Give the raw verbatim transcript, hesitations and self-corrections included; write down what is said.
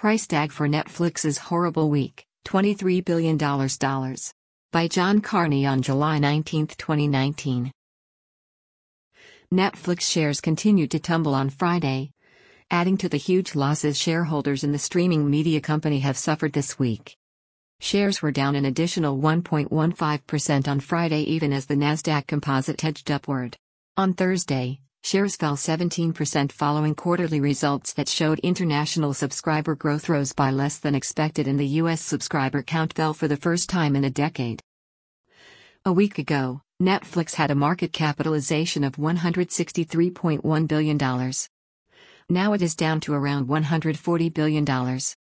Price tag for Netflix's horrible week, twenty-three billion dollars. By John Carney on July nineteenth, twenty nineteen. Netflix shares continued to tumble on Friday, adding to the huge losses shareholders in the streaming media company have suffered this week. Shares were down an additional one point one five percent on Friday, even as the Nasdaq Composite edged upward. On Thursday, shares fell seventeen percent following quarterly results that showed international subscriber growth rose by less than expected and the U S subscriber count fell for the first time in a decade. A week ago, Netflix had a market capitalization of one hundred sixty-three point one billion dollars. Now it is down to around one hundred forty billion dollars.